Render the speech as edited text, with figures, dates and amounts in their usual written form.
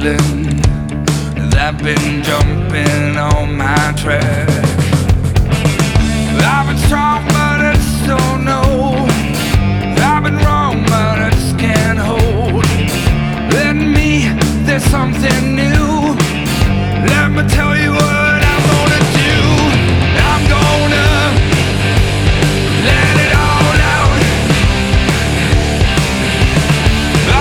feeling that been jumping on my track. I've been strong, but it's so no. I've been wrong.